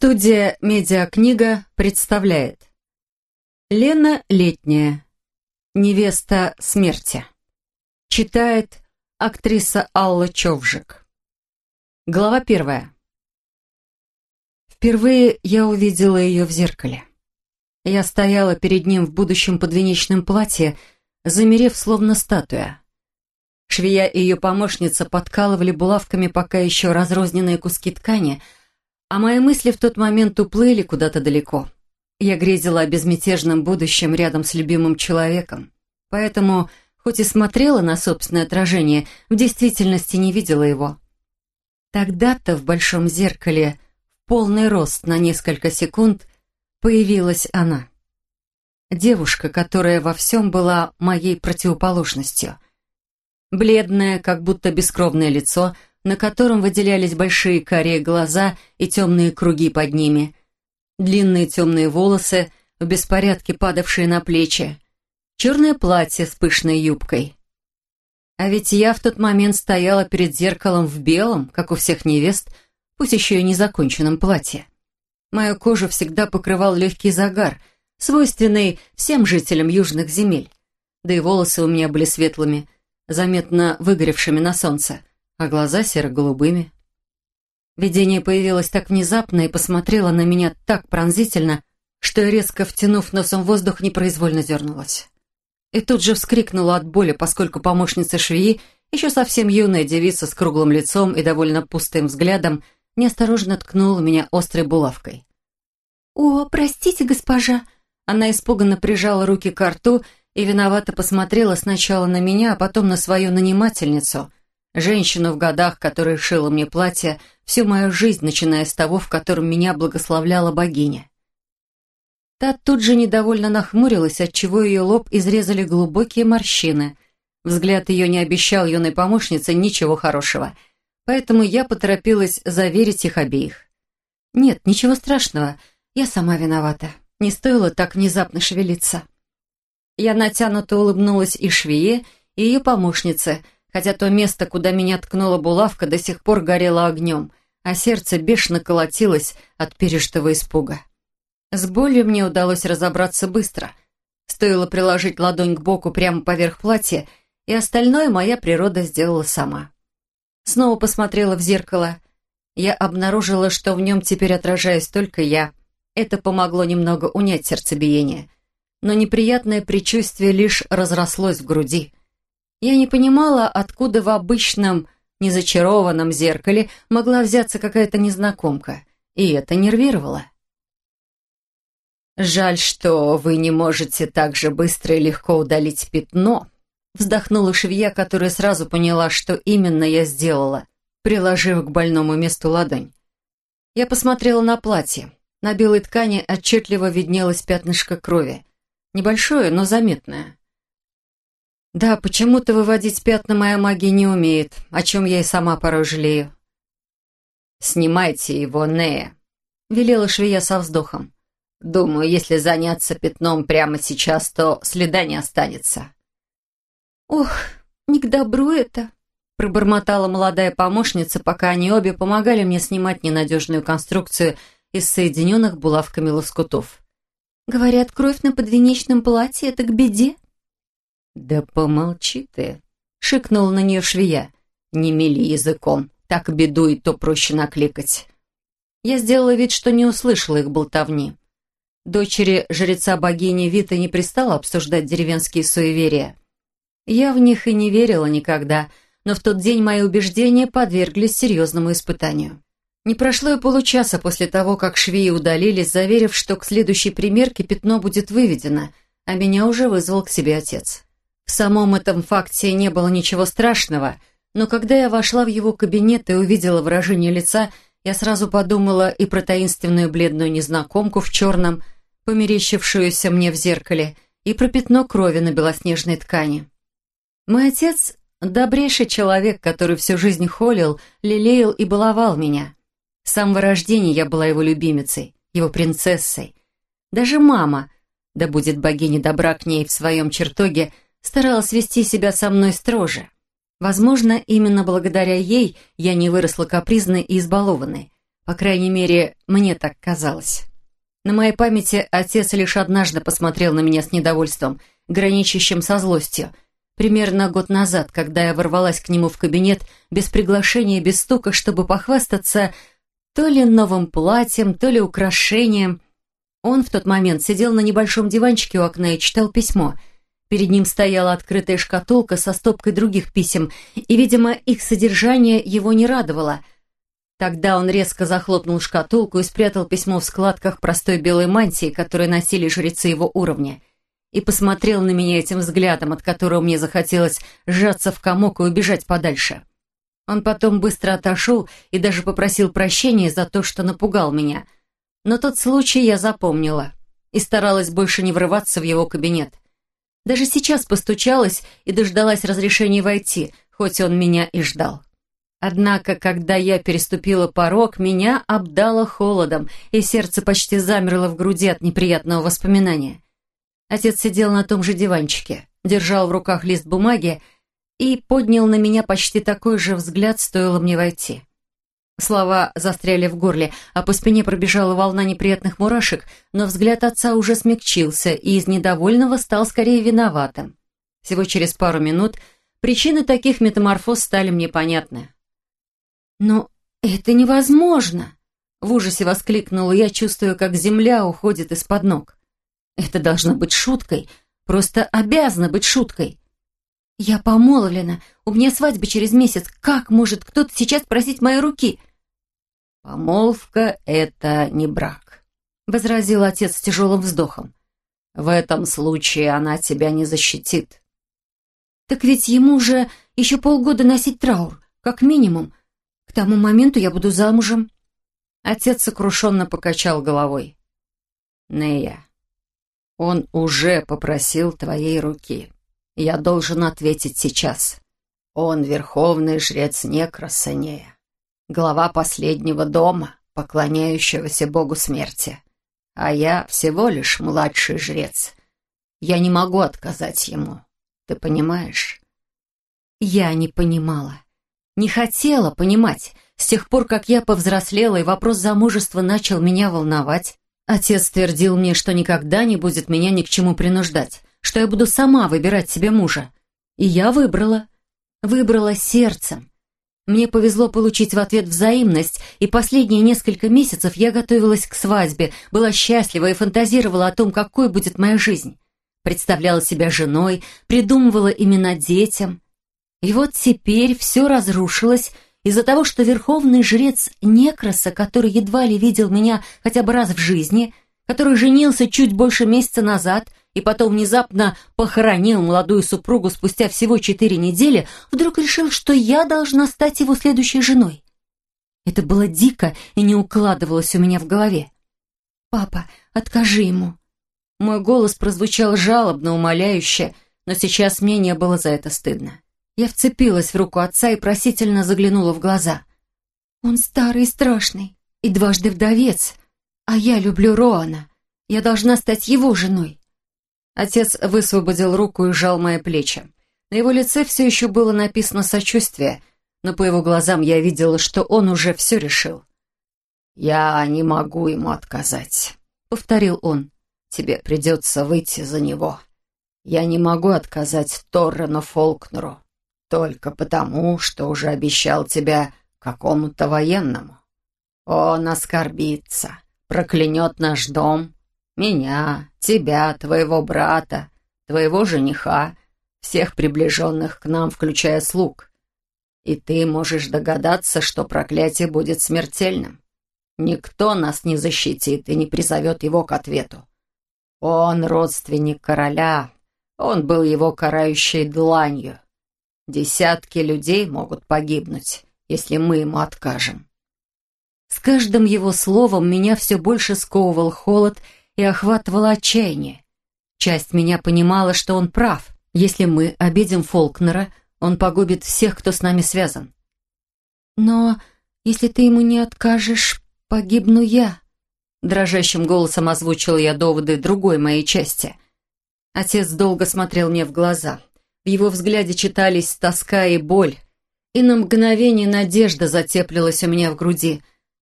Студия «Медиакнига» представляет Лена Летняя. Невеста смерти. Читает актриса Алла Човжик. Глава 1. Впервые я увидела ее в зеркале. Я стояла перед ним в будущем подвенечном платье, замерев словно статуя. Швея и ее помощница подкалывали булавками пока еще разрозненные куски ткани, а мои мысли в тот момент уплыли куда-то далеко. Я грезила о безмятежном будущем рядом с любимым человеком, поэтому, хоть и смотрела на собственное отражение, в действительности не видела его. Тогда-то в большом зеркале, в полный рост на несколько секунд, появилась она. Девушка, которая во всем была моей противоположностью. Бледное, как будто бескровное лицо, на котором выделялись большие карие глаза и темные круги под ними, длинные темные волосы, в беспорядке падавшие на плечи, черное платье с пышной юбкой. А ведь я в тот момент стояла перед зеркалом в белом, как у всех невест, пусть еще и незаконченном платье. Мою кожу всегда покрывал легкий загар, свойственный всем жителям южных земель, да и волосы у меня были светлыми, заметно выгоревшими на солнце, а глаза серо-голубыми. Видение появилось так внезапно и посмотрело на меня так пронзительно, что я, резко втянув носом воздух, непроизвольно дернулась. И тут же вскрикнула от боли, поскольку помощница швеи, еще совсем юная девица с круглым лицом и довольно пустым взглядом, неосторожно ткнула меня острой булавкой. «О, простите, госпожа!» Она испуганно прижала руки к рту и виновато посмотрела сначала на меня, а потом на свою нанимательницу, женщину в годах, которая шила мне платье всю мою жизнь, начиная с того, в котором меня благословляла богиня. Та тут же недовольно нахмурилась, отчего ее лоб изрезали глубокие морщины. Взгляд ее не обещал юной помощнице ничего хорошего, поэтому я поторопилась заверить их обеих. «Нет, ничего страшного, я сама виновата. Не стоило так внезапно шевелиться». Я натянуто улыбнулась и швее, и ее помощнице, хотя то место, куда меня ткнула булавка, до сих пор горело огнем, а сердце бешено колотилось от пережитого испуга. С болью мне удалось разобраться быстро. Стоило приложить ладонь к боку прямо поверх платья, и остальное моя природа сделала сама. Снова посмотрела в зеркало. Я обнаружила, что в нем теперь отражаюсь только я. Это помогло немного унять сердцебиение. Но неприятное предчувствие лишь разрослось в груди. Я не понимала, откуда в обычном, незачарованном зеркале могла взяться какая-то незнакомка, и это нервировало. «Жаль, что вы не можете так же быстро и легко удалить пятно», вздохнула швея, которая сразу поняла, что именно я сделала, приложив к больному месту ладонь. Я посмотрела на платье. На белой ткани отчетливо виднелось пятнышко крови. Небольшое, но заметное. Да, почему-то выводить пятна моя магия не умеет, о чем я и сама порой жалею. «Снимайте его, Нея», — велела швея со вздохом. «Думаю, если заняться пятном прямо сейчас, то следа не останется». «Ох, не к добру это», — пробормотала молодая помощница, пока они обе помогали мне снимать ненадежную конструкцию из соединенных булавками лоскутов. «Говорят, кровь на подвенечном платье — это к беде». «Да помолчи ты», — шикнула на нее швея. «Не мели языком, так беду и то проще накликать». Я сделала вид, что не услышала их болтовни. Дочери жреца богини Виты не пристало обсуждать деревенские суеверия. Я в них и не верила никогда, но в тот день мои убеждения подверглись серьезному испытанию. Не прошло и получаса после того, как швеи удалились, заверив, что к следующей примерке пятно будет выведено, а меня уже вызвал к себе отец. В самом этом факте не было ничего страшного, но когда я вошла в его кабинет и увидела выражение лица, я сразу подумала и про таинственную бледную незнакомку в черном, померещившуюся мне в зеркале, и про пятно крови на белоснежной ткани. Мой отец — добрейший человек, который всю жизнь холил, лелеял и баловал меня. С самого рождения я была его любимицей, его принцессой. Даже мама, да будет богиня добра к ней в своем чертоге, старалась вести себя со мной строже. Возможно, именно благодаря ей я не выросла капризной и избалованной, По крайней мере, мне так казалось. На моей памяти отец лишь однажды посмотрел на меня с недовольством, граничащим со злостью. Примерно год назад, когда я ворвалась к нему в кабинет без приглашения, без стука, чтобы похвастаться то ли новым платьем, то ли украшением. Он в тот момент сидел на небольшом диванчике у окна и читал письмо. Перед ним стояла открытая шкатулка со стопкой других писем, и, видимо, их содержание его не радовало. Тогда он резко захлопнул шкатулку и спрятал письмо в складках простой белой мантии, которую носили жрецы его уровня, и посмотрел на меня этим взглядом, от которого мне захотелось сжаться в комок и убежать подальше. Он потом быстро отошел и даже попросил прощения за то, что напугал меня. Но тот случай я запомнила и старалась больше не врываться в его кабинет. Даже сейчас постучалась и дождалась разрешения войти, хоть он меня и ждал. Однако, когда я переступила порог, меня обдало холодом, и сердце почти замерло в груди от неприятного воспоминания. Отец сидел на том же диванчике, держал в руках лист бумаги и поднял на меня почти такой же взгляд, стоило мне войти. Слова застряли в горле, а по спине пробежала волна неприятных мурашек, но взгляд отца уже смягчился и из недовольного стал скорее виноватым. Всего через пару минут причины таких метаморфоз стали мне понятны. «Но это невозможно!» — в ужасе воскликнула я, чувствуя, как земля уходит из-под ног. «Это должно быть шуткой, просто обязано быть шуткой. Я помолвлена, у меня свадьба через месяц, как может кто-то сейчас просить моей руки?» «Помолвка — это не брак», — возразил отец с тяжелым вздохом. «В этом случае она тебя не защитит». «Так ведь ему же еще полгода носить траур, как минимум. К тому моменту я буду замужем». Отец сокрушенно покачал головой. «Нея, он уже попросил твоей руки. Я должен ответить сейчас. Он верховный жрец Некроса, Нея, глава последнего дома, поклоняющегося богу смерти. А я всего лишь младший жрец. Я не могу отказать ему. Ты понимаешь?» Я не понимала. Не хотела понимать. С тех пор, как я повзрослела и вопрос замужества начал меня волновать, отец твердил мне, что никогда не будет меня ни к чему принуждать, что я буду сама выбирать себе мужа. И я выбрала. Выбрала сердцем. Мне повезло получить в ответ взаимность, и последние несколько месяцев я готовилась к свадьбе, была счастлива и фантазировала о том, какой будет моя жизнь. Представляла себя женой, придумывала имена детям. И вот теперь все разрушилось из-за того, что верховный жрец Некроса, который едва ли видел меня хотя бы раз в жизни, который женился чуть больше месяца назад и потом внезапно похоронил молодую супругу спустя всего 4 недели, вдруг решил, что я должна стать его следующей женой. Это было дико и не укладывалось у меня в голове. «Папа, откажи ему». Мой голос прозвучал жалобно, умоляюще, но сейчас мне не было за это стыдно. Я вцепилась в руку отца и просительно заглянула в глаза. «Он старый и страшный, и дважды вдовец, а я люблю Роана. Я должна стать его женой». Отец высвободил руку и сжал мои плечи. На его лице все еще было написано сочувствие, но по его глазам я видела, что он уже все решил. «Я не могу ему отказать», — повторил он. «Тебе придется выйти за него. Я не могу отказать Торрену Фолкнеру. Только потому, что уже обещал тебя какому-то военному. Он оскорбится, проклянет наш дом, меня, тебя, твоего брата, твоего жениха, всех приближенных к нам, включая слуг. И ты можешь догадаться, что проклятие будет смертельным. Никто нас не защитит и не призовет его к ответу. Он родственник короля, он был его карающей дланью. Десятки людей могут погибнуть, если мы ему откажем». С каждым его словом меня все больше сковывал холод и охватывало отчаяние. Часть меня понимала, что он прав. Если мы обидим Фолкнера, он погубит всех, кто с нами связан. «Но если ты ему не откажешь, погибну я», — дрожащим голосом озвучила я доводы другой моей части. Отец долго смотрел мне в глаза. В его взгляде читались тоска и боль, и на мгновение надежда затеплилась у меня в груди —